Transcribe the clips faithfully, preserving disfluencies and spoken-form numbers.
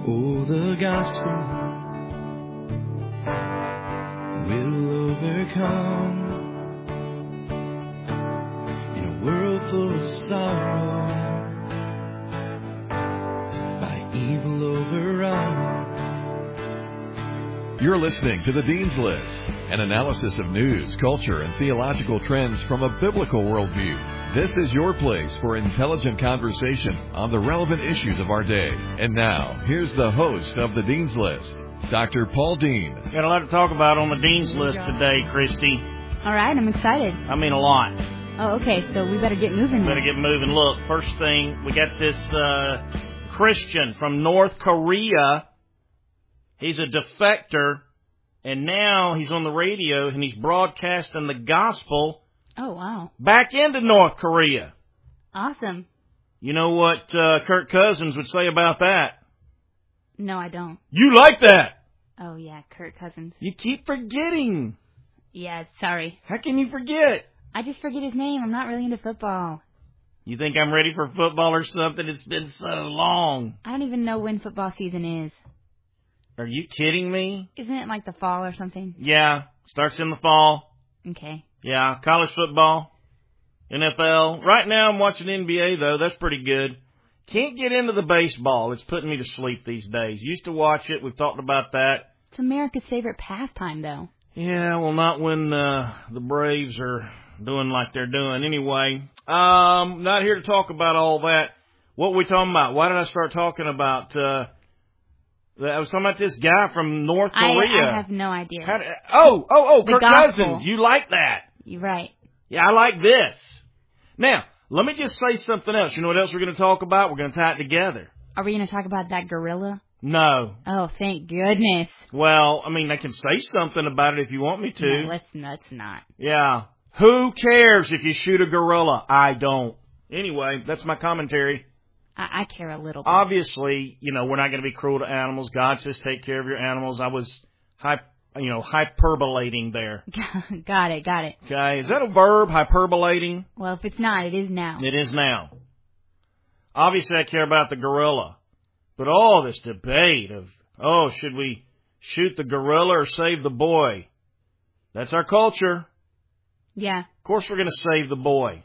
Oh, the gospel will overcome in a world full of sorrow, by evil overrun. You're listening to The Dean's List, an analysis of news, culture, and theological trends from a biblical worldview. This is your place for intelligent conversation on the relevant issues of our day. And now, here's the host of The Dean's List, Doctor Paul Dean. Got a lot to talk about on The Dean's List today, Christy. All right, I'm excited. I mean a lot. Oh, okay, so we better get moving. Better get moving. Look, first thing, we got this uh, Christian from North Korea. He's a defector, and now he's on the radio, and he's broadcasting the gospel. Oh, wow. Back into North Korea. Awesome. You know what uh, Kirk Cousins would say about that? No, I don't. You like that? Oh, yeah, Kirk Cousins. You keep forgetting. Yeah, sorry. How can you forget? I just forget his name. I'm not really into football. You think I'm ready for football or something? It's been so long. I don't even know when football season is. Are you kidding me? Isn't it like the fall or something? Yeah, starts in the fall. Okay. Yeah, college football, N F L. Right now I'm watching N B A, though. That's pretty good. Can't get into the baseball. It's putting me to sleep these days. Used to watch it. We've talked about that. It's America's favorite pastime, though. Yeah, well, not when uh, the Braves are doing like they're doing. Anyway, um, not here to talk about all that. What were we talking about? Why did I start talking about... Uh, I was talking about this guy from North Korea. I, I have no idea. How did, oh, oh, oh, The Kirk gospel. Cousins. You like that. You're right. Yeah, I like this. Now, let me just say something else. You know what else we're going to talk about? We're going to tie it together. Are we going to talk about that gorilla? No. Oh, thank goodness. Well, I mean, I can say something about it if you want me to. No, let's, let's not. Yeah. Who cares if you shoot a gorilla? I don't. Anyway, that's my commentary. I, I care a little bit. Obviously, you know, we're not going to be cruel to animals. God says take care of your animals. I was, hy- you know, hyperbolating there. Got it, got it. Okay, is that a verb, hyperbolating? Well, if it's not, it is now. It is now. Obviously, I care about the gorilla. But all this debate of, oh, should we shoot the gorilla or save the boy? That's our culture. Yeah. Of course we're going to save the boy.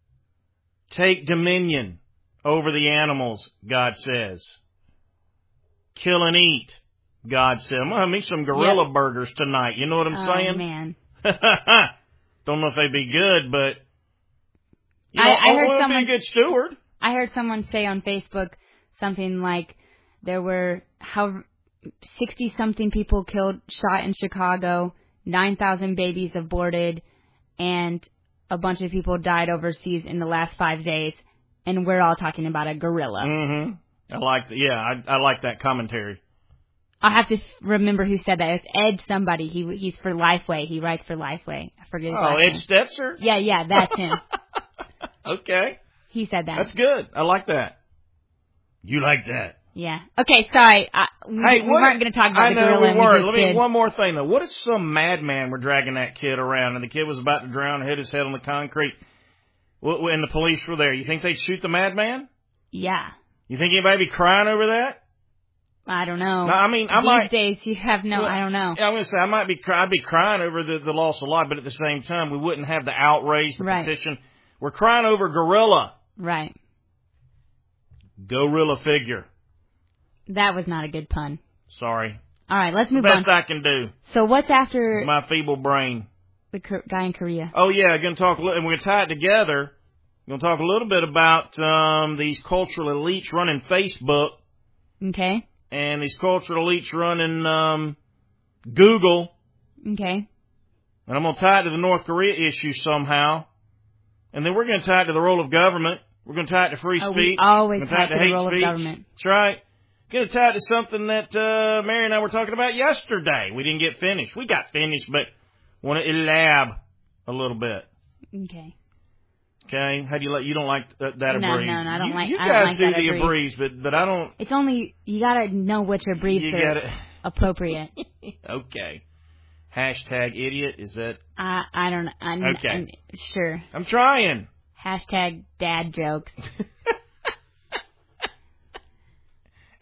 Take dominion over the animals, God says. Kill and eat, God said. I'm going to have me some gorilla yep. burgers tonight. You know what I'm oh, saying? Oh, man. Don't know if they'd be good, but you know, I, I heard I someone, be a good steward. I heard someone say on Facebook something like there were how sixty-something people killed, shot in Chicago, nine thousand babies aborted, and a bunch of people died overseas in the last five days. And we're all talking about a gorilla. Mm-hmm. I like the, yeah, I, I like that commentary. I have to remember who said that. It's Ed somebody. He he's for Lifeway. He writes for Lifeway. I forget his Oh, last Ed name. Stetzer? Yeah, yeah, that's him. Okay. He said that. That's good. I like that. You like that. Yeah. Okay, sorry. I, we, hey, we what, weren't going to talk about I the know gorilla. we and weren't. we Let me did. one more thing though. What if some madman were dragging that kid around and the kid was about to drown and hit his head on the concrete, and the police were there? You think they'd shoot the madman? Yeah. You think anybody be crying over that? I don't know. No, I mean, I These might, days you have no. well, I don't know. I'm going to say I might be. I'd be crying over the, the loss of life, but at the same time, we wouldn't have the outrage, the right. petition. We're crying over gorilla. Right. Gorilla figure. That was not a good pun. Sorry. All right, let's move the best on. I can do. So what's after my feeble brain? The guy in Korea. Oh yeah, going to talk, and we're going to tie it together. We're going to talk a little bit about um, these cultural elites running Facebook. Okay. And these cultural elites running um, Google. Okay. And I'm going to tie it to the North Korea issue somehow. And then we're going to tie it to the role of government. We're going to tie it to free oh, speech. We always we're tie it to, to the hate role speech. of government. That's right. Going to tie it to something that uh, Mary and I were talking about yesterday. We didn't get finished. We got finished, but want to elab a little bit. Okay. Okay, how do you like? You don't like that, that no, abreeze? No, no, I don't you, like. You I guys don't like do that the abreeze, but but I don't. It's only you gotta know which abreeze you are gotta, appropriate. Okay. Hashtag idiot. Is that? I I don't. I'm, okay. I'm, sure. I'm trying. Hashtag dad jokes.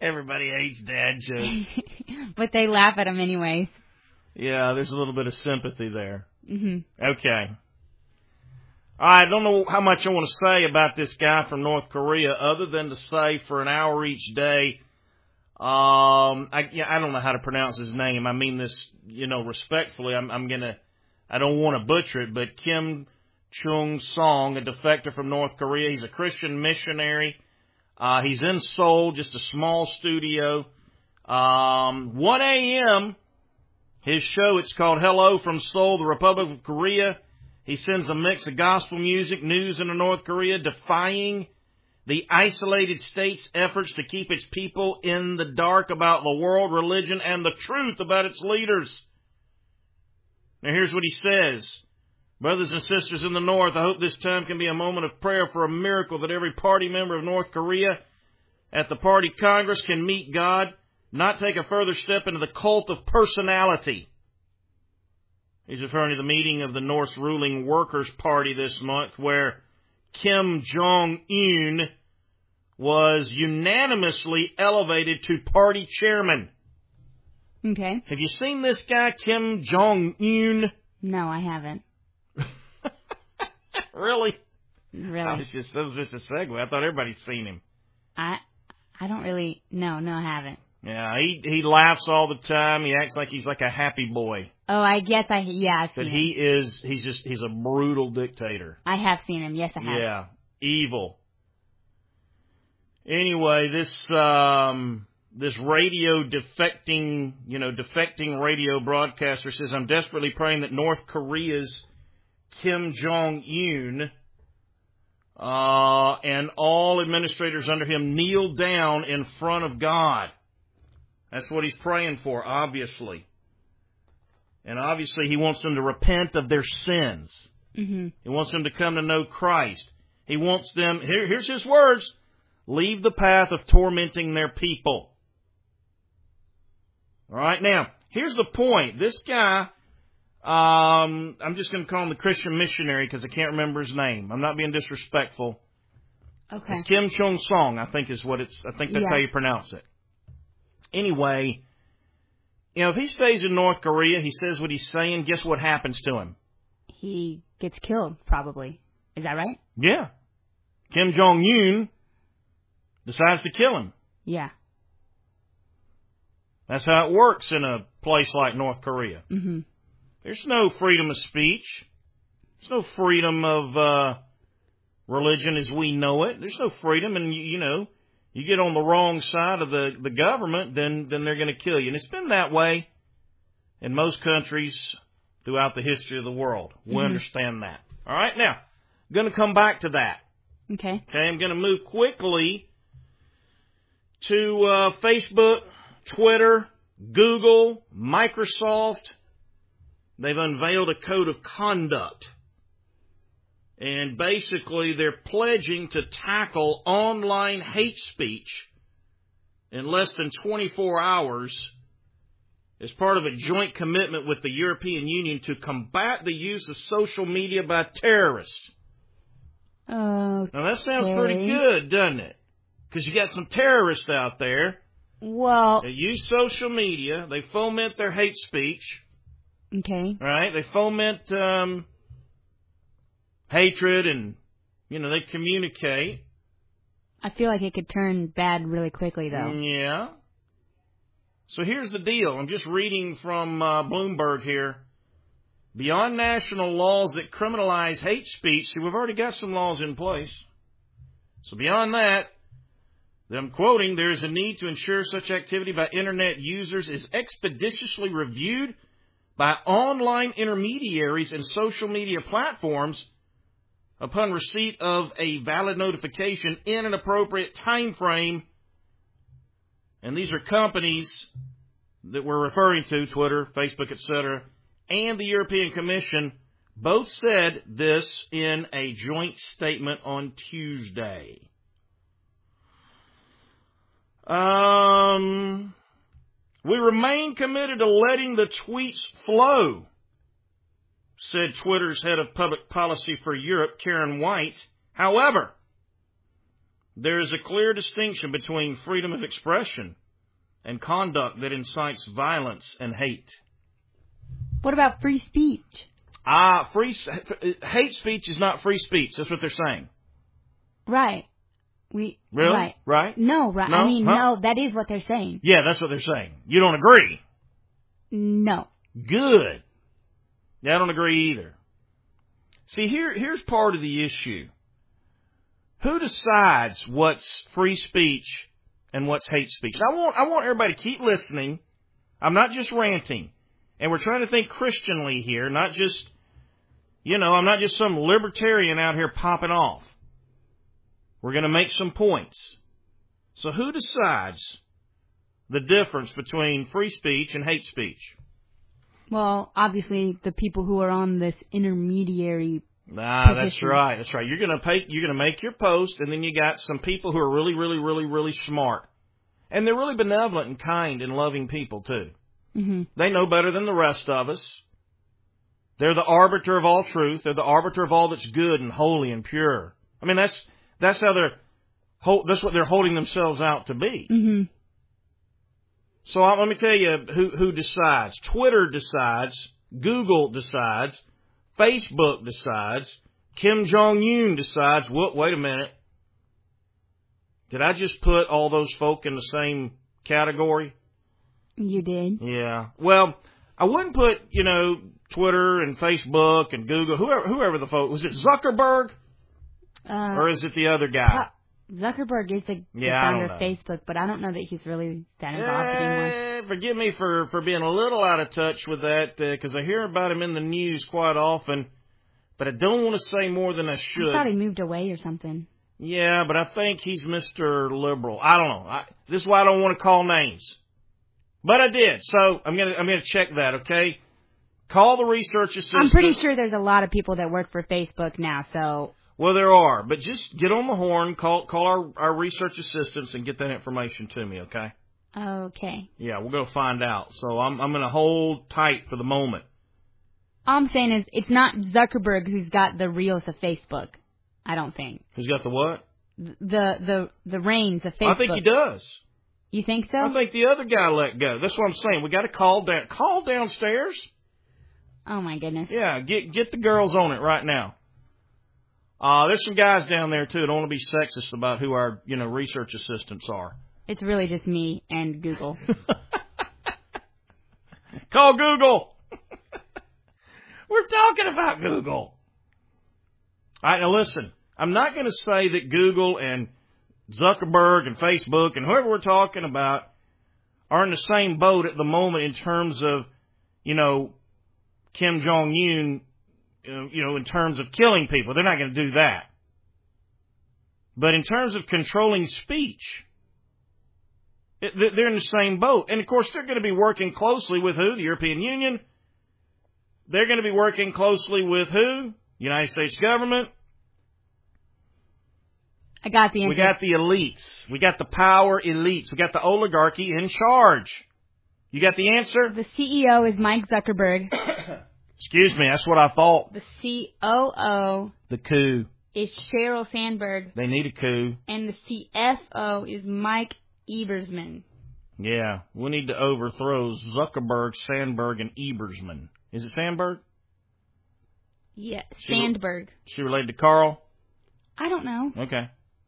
Everybody hates dad jokes. But they laugh at them anyways. Yeah, there's a little bit of sympathy there. hmm Okay. I don't know how much I want to say about this guy from North Korea other than to say for an hour each day, um, I, yeah, I don't know how to pronounce his name. I mean this, you know, respectfully. I'm, I'm going to, I don't want to butcher it, but Kim Chung-song, a defector from North Korea. He's a Christian missionary. Uh, he's in Seoul, just a small studio. Um, one a.m., his show, it's called Hello from Seoul, the Republic of Korea. He sends a mix of gospel music, news into North Korea, defying the isolated state's efforts to keep its people in the dark about the world, religion, and the truth about its leaders. Now here's what he says. Brothers and sisters in the North, I hope this time can be a moment of prayer for a miracle that every party member of North Korea at the party Congress can meet God, not take a further step into the cult of personality. He's referring to the meeting of the North's ruling Workers' Party this month where Kim Jong-un was unanimously elevated to party chairman. Okay. Have you seen this guy, Kim Jong-un? No, I haven't. Really? Really? That was just, that was just a segue. I thought everybody's seen him. I I don't really, no, no, I haven't. Yeah, he he laughs all the time. He acts like he's like a happy boy. Oh, I guess I, yeah, I've But seen he him. is, he's just, he's a brutal dictator. I have seen him. Yes, I have. Yeah, evil. Anyway, this um this radio defecting, you know, defecting radio broadcaster says, I'm desperately praying that North Korea's Kim Jong-un uh, and all administrators under him kneel down in front of God. That's what he's praying for, obviously. And obviously he wants them to repent of their sins. Mm-hmm. He wants them to come to know Christ. He wants them, here, here's his words, leave the path of tormenting their people. All right, now, here's the point. This guy, um, I'm just going to call him the Christian missionary because I can't remember his name. I'm not being disrespectful. Okay. It's Kim Chung-song, I think is what it's, I think that's Yeah. how you pronounce it. Anyway, you know, if he stays in North Korea, he says what he's saying, guess what happens to him? He gets killed, probably. Is that right? Yeah. Kim Jong-un decides to kill him. Yeah. That's how it works in a place like North Korea. Mm-hmm. There's no freedom of speech. There's no freedom of uh, religion as we know it. There's no freedom, and, you, you know, you get on the wrong side of the, the government, then, then they're going to kill you. And it's been that way in most countries throughout the history of the world. We Mm-hmm. understand that. All right, now, I'm going to come back to that. Okay. Okay, I'm going to move quickly to uh, Facebook, Twitter, Google, Microsoft. They've unveiled a code of conduct. And basically, they're pledging to tackle online hate speech in less than twenty-four hours as part of a joint commitment with the European Union to combat the use of social media by terrorists. Oh. Now, that sounds pretty good, doesn't it? Because you got some terrorists out there. Well. They use social media. They foment their hate speech. Okay. Right? They foment um, hatred and, you know, they communicate. I feel like it could turn bad really quickly, though. Yeah. So here's the deal. I'm just reading from uh, Bloomberg here. Beyond national laws that criminalize hate speech, see, we've already got some laws in place. So beyond that, I'm quoting, there is a need to ensure such activity by Internet users is expeditiously reviewed by online intermediaries and social media platforms upon receipt of a valid notification in an appropriate time frame. And these are companies that we're referring to, Twitter, Facebook, et cetera, and the European Commission both said this in a joint statement on Tuesday. Um, we remain committed to letting the tweets flow, said Twitter's head of public policy for Europe, Karen White. However, there is a clear distinction between freedom of expression and conduct that incites violence and hate. What about free speech? Ah, free hate speech is not free speech. That's what they're saying. Right. We really right. right. No, right. No? I mean, huh? no. That is what they're saying. Yeah, that's what they're saying. You don't agree? No. Good. Yeah, I don't agree either. See, here here's part of the issue. Who decides what's free speech and what's hate speech? I want I want everybody to keep listening. I'm not just ranting. And we're trying to think Christianly here, not just, you know, I'm not just some libertarian out here popping off. We're going to make some points. So who decides the difference between free speech and hate speech? Well, obviously the people who are on this intermediary Ah, position. that's right. That's right. You're going to pay, you're going to make your post, and then you got some people who are really, really, really, really smart. And they're really benevolent and kind and loving people, too. Mm-hmm. They know better than the rest of us. They're the arbiter of all truth. They're the arbiter of all that's good and holy and pure. I mean, that's that's how they're that's what they're holding themselves out to be. Mm-hmm. So let me tell you who who decides. Twitter decides. Google decides. Facebook decides. Kim Jong-un decides. What? Wait a minute. Did I just put all those folk in the same category? You did. Yeah. Well, I wouldn't put, you know, Twitter and Facebook and Google, whoever whoever the folk. Was it Zuckerberg? Uh, or is it the other guy? Zuckerberg is the, the yeah, founder I of don't know. Facebook, but I don't know that he's really that involved anymore. Eh, forgive me for, for being a little out of touch with that, because uh, I hear about him in the news quite often, but I don't want to say more than I should. I thought he moved away or something. Yeah, but I think he's Mister Liberal. I don't know. I, this is why I don't want to call names. But I did, so I'm gonna I'm gonna check that. Okay, call the research assistant. I'm pretty sure there's a lot of people that work for Facebook now. So well, there are, but just get on the horn, call call our our research assistants, and get that information to me. Okay. Okay. Yeah, we're gonna find out. So I'm I'm gonna hold tight for the moment. All I'm saying is it's not Zuckerberg who's got the reins of Facebook. I don't think. Who's got the what? The the the reins of Facebook. I think he does. You think so? I think the other guy let go. That's what I'm saying. We got to call down. Call downstairs. Oh my goodness. Yeah, get get the girls on it right now. Uh, there's some guys down there too. Don't want to be sexist about who our you know research assistants are. It's really just me and Google. Call Google. We're talking about Google. All right, now listen. I'm not going to say that Google and Zuckerberg and Facebook and whoever we're talking about are in the same boat at the moment in terms of, you know, Kim Jong-un, you know, in terms of killing people. They're not going to do that. But in terms of controlling speech, they're in the same boat. And, of course, they're going to be working closely with who? The European Union. They're going to be working closely with who? United States government. I got the answer. We got the elites. We got the power elites. We got the oligarchy in charge. You got the answer? The C E O is Mike Zuckerberg. Excuse me, that's what I thought. The C O O The coup. is Sheryl Sandberg. They need a coup. And the C F O is Mike Ebersman. Yeah, we need to overthrow Zuckerberg, Sandberg, and Ebersman. Is it Sandberg? Yeah, She- Sandberg. She related to Carl? I don't know. Okay.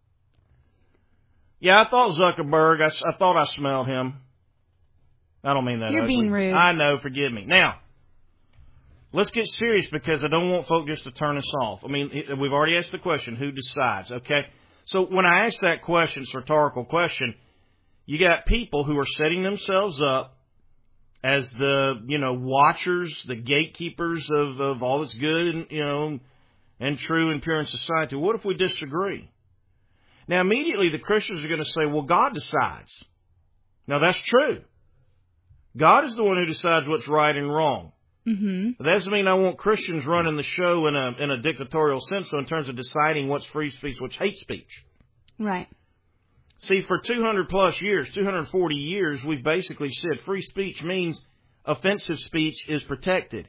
Yeah, I thought Zuckerberg. I, I thought I smelled him. I don't mean that You're ugly. being rude. I know, forgive me. Now, let's get serious because I don't want folk just to turn us off. I mean, it, we've already asked the question, who decides, okay? So when I ask that question, it's a rhetorical question, you got people who are setting themselves up as the, you know, watchers, the gatekeepers of, of all that's good and, you know, and true and pure in society. What if we disagree? Now, immediately the Christians are going to say, well, God decides. Now, that's true. God is the one who decides what's right and wrong. Mm-hmm. But that doesn't mean I want Christians running the show in a in a dictatorial sense, though, in terms of deciding what's free speech, what's hate speech. Right. See, for two hundred plus years, two hundred forty years, we've basically said free speech means offensive speech is protected.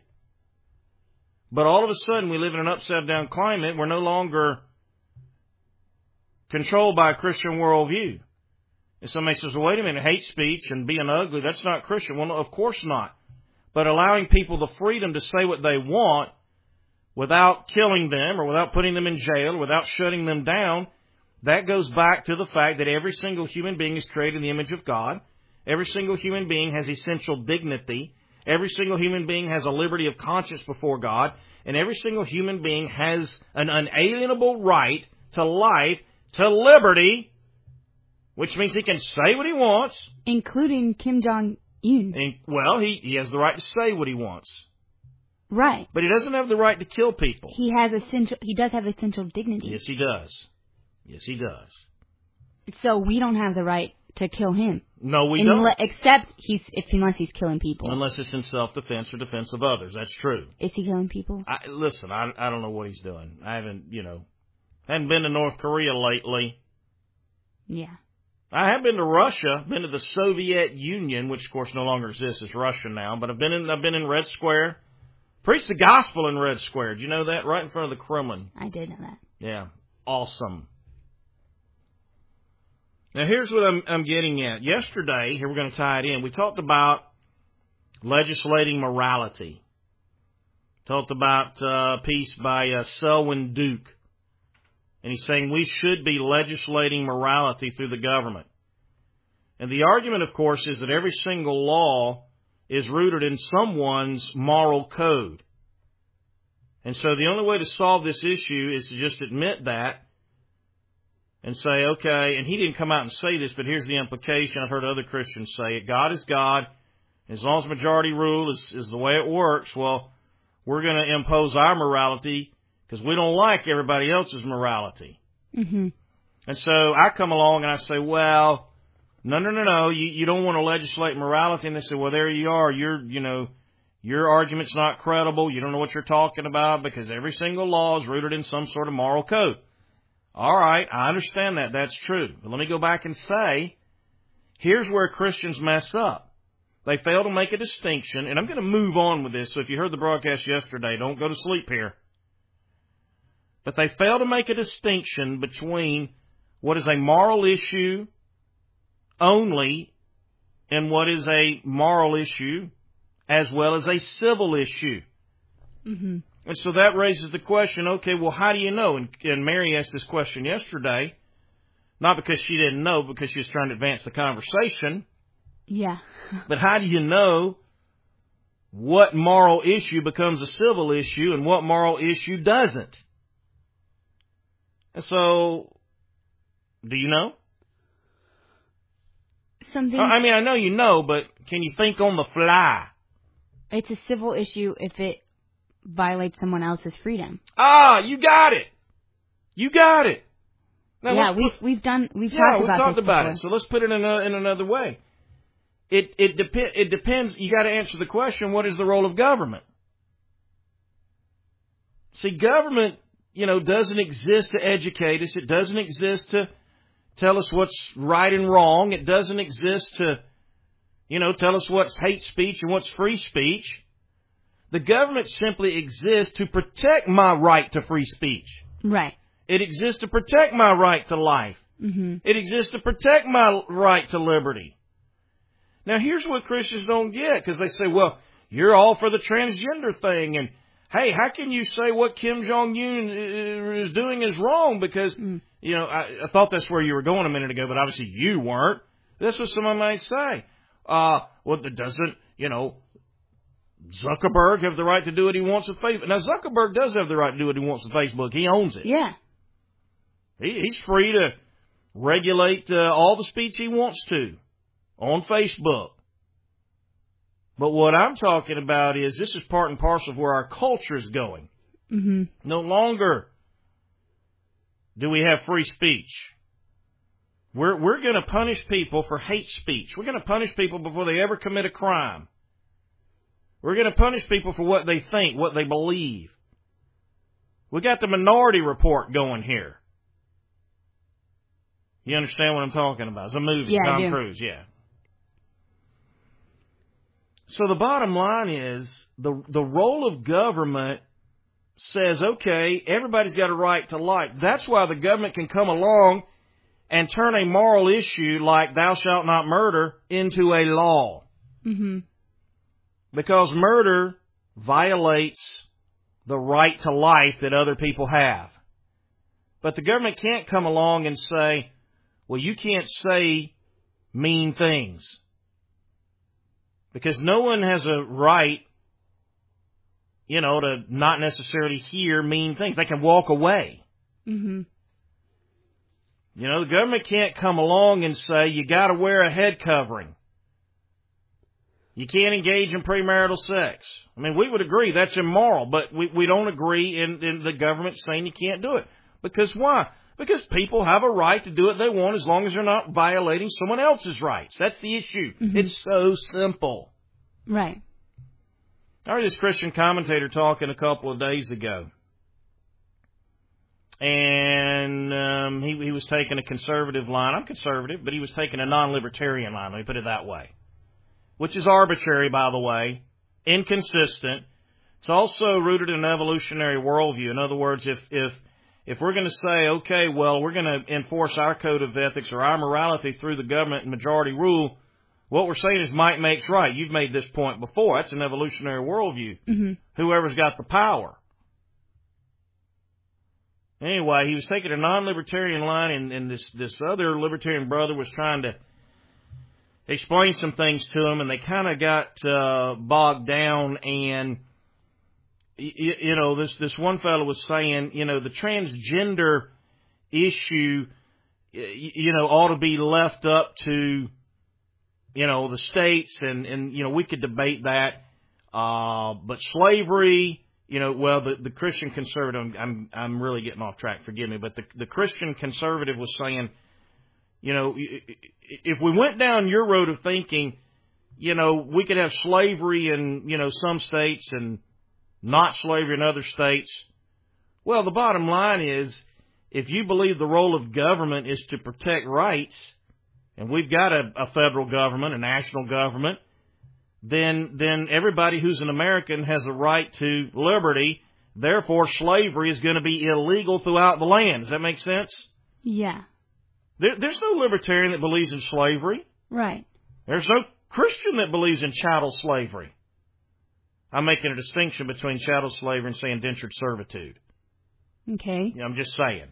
But all of a sudden, we live in an upside-down climate. We're no longer controlled by a Christian worldview. And somebody says, well, wait a minute, hate speech and being ugly, that's not Christian. Well, no, of course not. But allowing people the freedom to say what they want without killing them or without putting them in jail or without shutting them down, that goes back to the fact that every single human being is created in the image of God. Every single human being has essential dignity. Every single human being has a liberty of conscience before God. And every single human being has an unalienable right to life, to liberty, which means he can say what he wants. Including Kim Jong-un. And, well, he, he has the right to say what he wants. Right. But he doesn't have the right to kill people. He has essential, he does have essential dignity. Yes, he does. Yes, he does. So we don't have the right to kill him. No, we Unle- don't. Except he's, if, unless he's killing people. Unless it's in self-defense or defense of others. That's true. Is he killing people? I, listen, I, I don't know what he's doing. I haven't, you know, haven't been to North Korea lately. Yeah. I have been to Russia, been to the Soviet Union, which of course no longer exists as Russia now, but I've been in, I've been in Red Square. Preached the gospel in Red Square. Do you know that? Right in front of the Kremlin. I did know that. Yeah. Awesome. Now here's what I'm, I'm getting at. Yesterday, here we're going to tie it in, we talked about legislating morality. Talked about uh, a piece by uh, Selwyn Duke. And he's saying we should be legislating morality through the government. And the argument, of course, is that every single law is rooted in someone's moral code. And so the only way to solve this issue is to just admit that and say, okay, and he didn't come out and say this, but here's the implication. I've heard other Christians say it. God is God. As long as majority rule is, is the way it works, well, we're going to impose our morality because we don't like everybody else's morality. Mm-hmm. And so I come along and I say, well, no, no, no, no, you, you don't want to legislate morality. And they say, well, there you are. You're, you know, your argument's not credible. You don't know what you're talking about because every single law is rooted in some sort of moral code. All right, I understand that. That's true. But let me go back and say, here's where Christians mess up. They fail to make a distinction, and I'm going to move on with this, so if you heard the broadcast yesterday, don't go to sleep here. But they fail to make a distinction between what is a moral issue only and what is a moral issue as well as a civil issue. Mm-hmm. And so that raises the question, okay, well, how do you know? And, and Mary asked this question yesterday, not because she didn't know, because she was trying to advance the conversation. Yeah. But how do you know what moral issue becomes a civil issue and what moral issue doesn't? And so, do you know? Something. I mean, I know you know, but can you think on the fly? It's a civil issue if it violates someone else's freedom. Ah, you got it. You got it. Now, yeah, put, we've we've done we've yeah, talked we've about talked this about before. it. So let's put it in, a, in another way. It it depends. It depends. You got to answer the question: what is the role of government? See, government, you know, doesn't exist to educate us. It doesn't exist to tell us what's right and wrong. It doesn't exist to, you know, tell us what's hate speech and what's free speech. The government simply exists to protect my right to free speech. Right. It exists to protect my right to life. Mm-hmm. It exists to protect my right to liberty. Now, here's what Christians don't get, because they say, well, you're all for the transgender thing, and hey, how can you say what Kim Jong-un is doing is wrong? Because, mm. you know, I, I thought that's where you were going a minute ago, but obviously you weren't. That's what someone might say. Uh, well, doesn't, you know, Zuckerberg have the right to do what he wants with Facebook? Now, Zuckerberg does have the right to do what he wants with Facebook. He owns it. Yeah. He, he's free to regulate uh, all the speech he wants to on Facebook. But what I'm talking about is this is part and parcel of where our culture is going. Mm-hmm. No longer do we have free speech. We're, we're going to punish people for hate speech. We're going to punish people before they ever commit a crime. We're going to punish people for what they think, what they believe. We got the Minority Report going here. You understand what I'm talking about? It's a movie, yeah, Tom Cruise, yeah. So the bottom line is the the role of government says, okay, everybody's got a right to life. That's why the government can come along and turn a moral issue like thou shalt not murder into a law. Mm-hmm. Because murder violates the right to life that other people have. But the government can't come along and say, well, you can't say mean things. Because no one has a right, you know, to not necessarily hear mean things. They can walk away. Mm-hmm. You know, the government can't come along and say, you got to wear a head covering. You can't engage in premarital sex. I mean, we would agree that's immoral, but we, we don't agree in, in the government saying you can't do it. Because why? Because people have a right to do what they want as long as they're not violating someone else's rights. That's the issue. Mm-hmm. It's so simple. Right. I heard this Christian commentator talking a couple of days ago. And um, he, he was taking a conservative line. I'm conservative, but he was taking a non-libertarian line. Let me put it that way. Which is arbitrary, by the way, inconsistent. It's also rooted in an evolutionary worldview. In other words, if if if we're going to say, okay, well, we're going to enforce our code of ethics or our morality through the government and majority rule, what we're saying is might makes right. You've made this point before. That's an evolutionary worldview. Mm-hmm. Whoever's got the power. Anyway, he was taking a non-libertarian line, and, and this, this other libertarian brother was trying to explain some things to him, and they kind of got uh, bogged down. And you, you know, this this one fellow was saying, you know, the transgender issue, you know, ought to be left up to, you know, the states, and and you know, we could debate that. Uh, but slavery, you know, well, the, the Christian conservative, I'm I'm really getting off track. Forgive me, but the the Christian conservative was saying, you know, if we went down your road of thinking, you know, we could have slavery in, you know, some states and not slavery in other states. Well, the bottom line is, if you believe the role of government is to protect rights, and we've got a, a federal government, a national government, then then everybody who's an American has a right to liberty. Therefore, slavery is going to be illegal throughout the land. Does that make sense? Yeah. There, there's no libertarian that believes in slavery. Right. There's no Christian that believes in chattel slavery. I'm making a distinction between chattel slavery and, say, indentured servitude. Okay. You know, I'm just saying.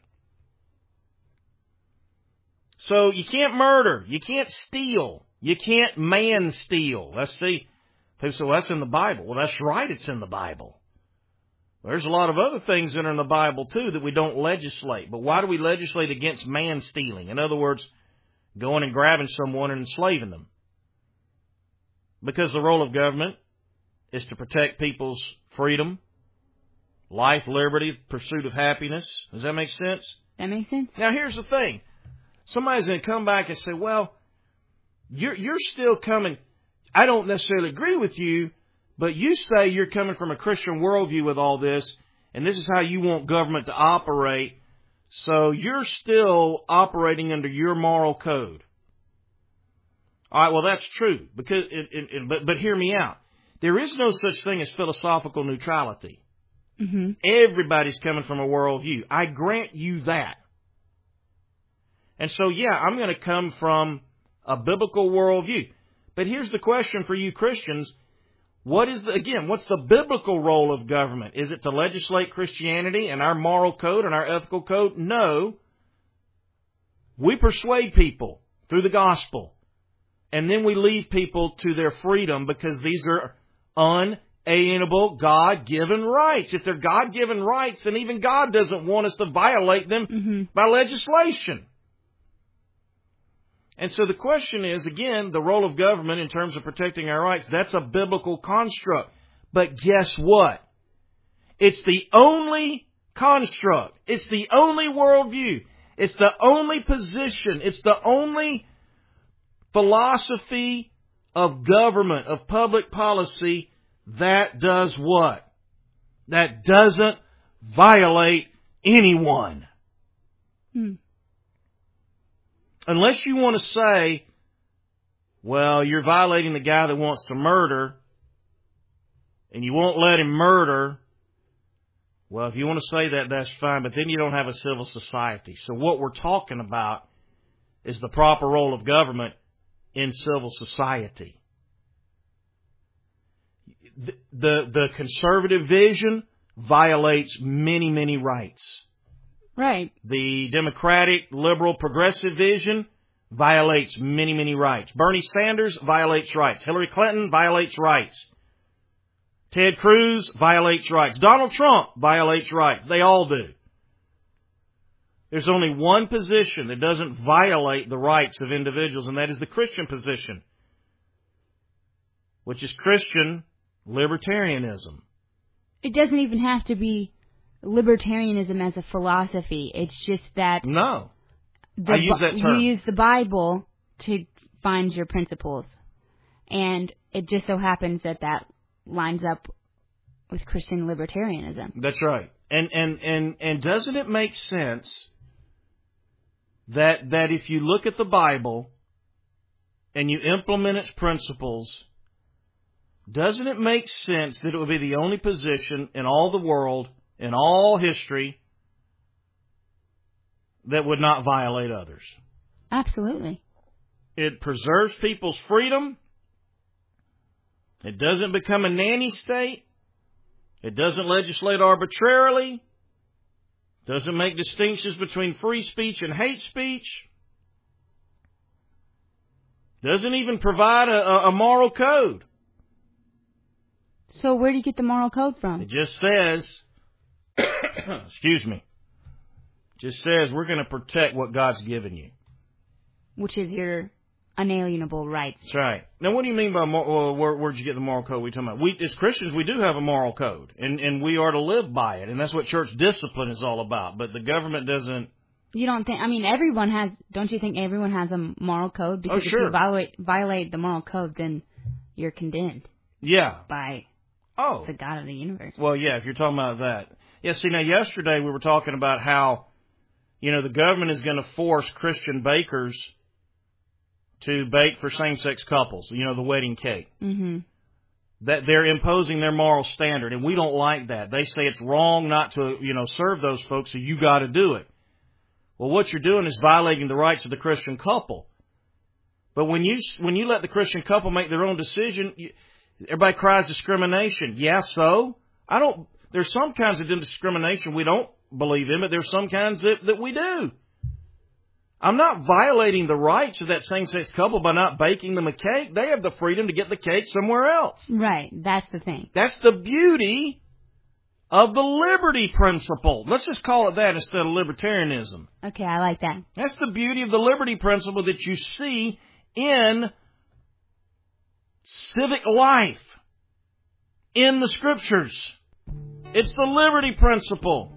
So you can't murder. You can't steal. You can't man steal. Let's see. People say, well, that's in the Bible. Well, that's right. It's in the Bible. There's a lot of other things that are in the Bible, too, that we don't legislate. But why do we legislate against man stealing? In other words, going and grabbing someone and enslaving them. Because the role of government is to protect people's freedom, life, liberty, pursuit of happiness. Does that make sense? That makes sense. Now, here's the thing. Somebody's going to come back and say, well, you're, you're still coming. I don't necessarily agree with you, but you say you're coming from a Christian worldview with all this, and this is how you want government to operate, so you're still operating under your moral code. All right, well, that's true, because it, it, it, but, but hear me out. There is no such thing as philosophical neutrality. Mm-hmm. Everybody's coming from a worldview. I grant you that. And so, yeah, I'm going to come from a biblical worldview. But here's the question for you Christians. What is the, again, what's the biblical role of government? Is it to legislate Christianity and our moral code and our ethical code? No. We persuade people through the gospel. And then we leave people to their freedom because these are unalienable, God-given rights. If they're God-given rights, then even God doesn't want us to violate them mm-hmm. by legislation. And so the question is, again, the role of government in terms of protecting our rights, that's a biblical construct. But guess what? It's the only construct. It's the only worldview. It's the only position. It's the only philosophy of government, of public policy, that does what? That doesn't violate anyone. Hmm. Unless you want to say, well, you're violating the guy that wants to murder, and you won't let him murder. Well, if you want to say that, that's fine, but then you don't have a civil society. So what we're talking about is the proper role of government in civil society. The, the, the conservative vision violates many, many rights. Right. The Democratic, liberal, progressive vision violates many, many rights. Bernie Sanders violates rights. Hillary Clinton violates rights. Ted Cruz violates rights. Donald Trump violates rights. They all do. There's only one position that doesn't violate the rights of individuals, and that is the Christian position, which is Christian libertarianism. It doesn't even have to be libertarianism as a philosophy. It's just that No. the, I use that term. you use the Bible to find your principles. And it just so happens that that lines up with Christian libertarianism. That's right. And and and and doesn't it make sense that that if you look at the Bible and you implement its principles, doesn't it make sense that it would be the only position in all the world, in all history, that would not violate others? Absolutely. It preserves people's freedom. It doesn't become a nanny state. It doesn't legislate arbitrarily. Doesn't make distinctions between free speech and hate speech. Doesn't even provide a, a moral code. So where do you get the moral code from? It just says, excuse me, just says we're going to protect what God's given you. Which is your unalienable rights. That's right. Now, what do you mean by moral, where, where'd you get the moral code we talking about? We, as Christians, we do have a moral code, and, and we are to live by it, and that's what church discipline is all about, but the government doesn't. You don't think, I mean, everyone has, don't you think everyone has a moral code? Because Oh, sure. if you violate, violate the moral code, then you're condemned Yeah. by Oh. the God of the universe. Well, yeah, if you're talking about that. Yeah, see, now yesterday we were talking about how, you know, the government is going to force Christian bakers to bake for same-sex couples, you know, the wedding cake. Mm-hmm. That they're imposing their moral standard, and we don't like that. They say it's wrong not to, you know, serve those folks, so you got to do it. Well, what you're doing is violating the rights of the Christian couple. But when you when you let the Christian couple make their own decision, you, everybody cries discrimination. Yeah, so I don't. There's some kinds of discrimination we don't believe in, but there's some kinds that, that we do. I'm not violating the rights of that same-sex couple by not baking them a cake. They have the freedom to get the cake somewhere else. Right, that's the thing. That's the beauty of the liberty principle. Let's just call it that instead of libertarianism. Okay, I like that. That's the beauty of the liberty principle that you see in civic life, in the Scriptures. It's the liberty principle.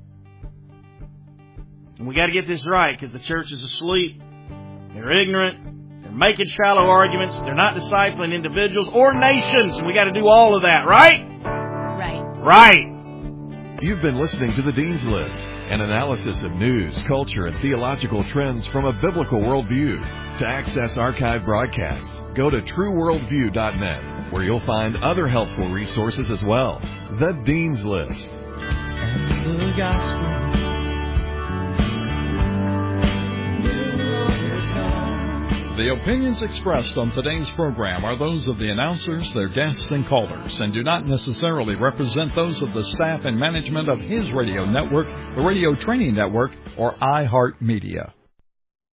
And we got to get this right because the church is asleep. They're ignorant. They're making shallow arguments. They're not discipling individuals or nations. And we got to do all of that, right? Right. Right. You've been listening to The Dean's List, an analysis of news, culture, and theological trends from a biblical worldview. To access archive broadcasts, go to true worldview dot net, where you'll find other helpful resources as well. The Dean's List. And the gospel. The opinions expressed on today's program are those of the announcers, their guests, and callers, and do not necessarily represent those of the staff and management of His Radio Network, the Radio Training Network, or iHeartMedia.